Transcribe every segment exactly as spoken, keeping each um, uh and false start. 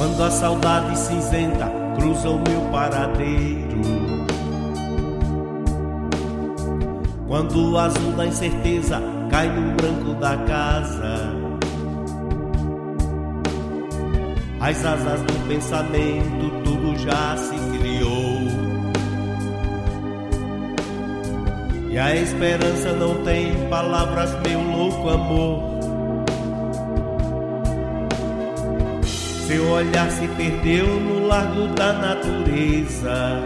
Quando a saudade cinzenta cruza o meu paradeiro, quando o azul da incerteza cai no branco da casa, as asas do pensamento tudo já se criou, e a esperança não tem palavras, meu louco amor. Seu olhar se perdeu no largo da natureza,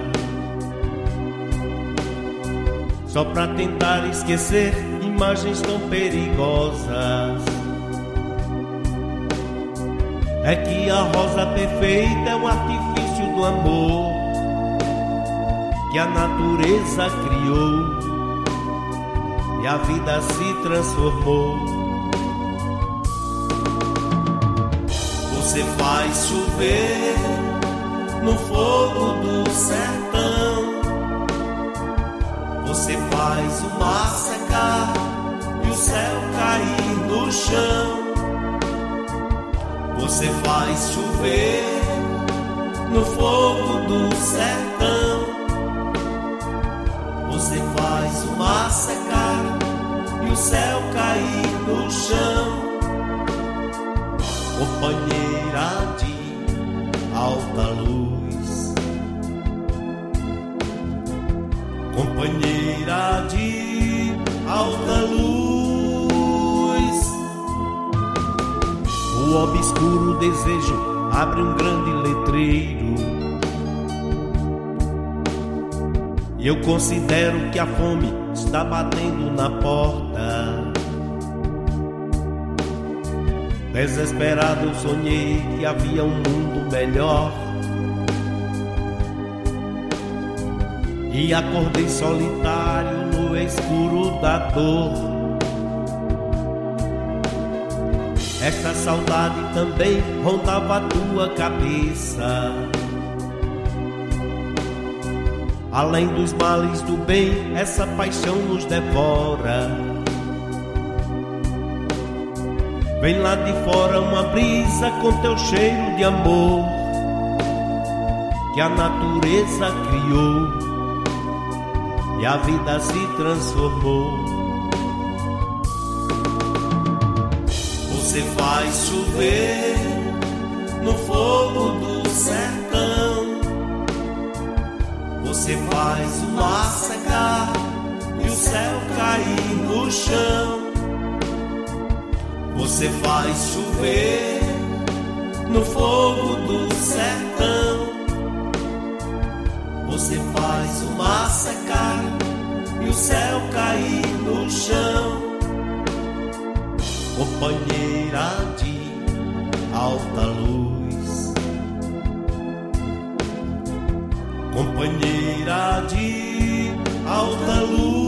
só pra tentar esquecer imagens tão perigosas. É que a rosa perfeita é o artifício do amor que a natureza criou, e a vida se transformou. Você faz chover no fogo do sertão, você faz o mar secar e o céu cair no chão. Você faz chover no fogo do sertão, você faz o mar secar e o céu cair no chão. Companheira de alta luz, companheira de alta luz, o obscuro desejo abre um grande letreiro, e eu considero que a fome está batendo na porta. Desesperado eu sonhei que havia um mundo melhor, e acordei solitário no escuro da dor. Esta saudade também rondava a tua cabeça. Além dos males do bem, essa paixão nos devora. Vem lá de fora uma brisa com teu cheiro de amor que a natureza criou, e a vida se transformou. Você faz chover no fogo do sertão, você faz o mar secar e o céu cair no chão. Você faz chover no fogo do sertão, você faz o mar secar e o céu cair no chão. Companheira de alta luz, companheira de alta luz.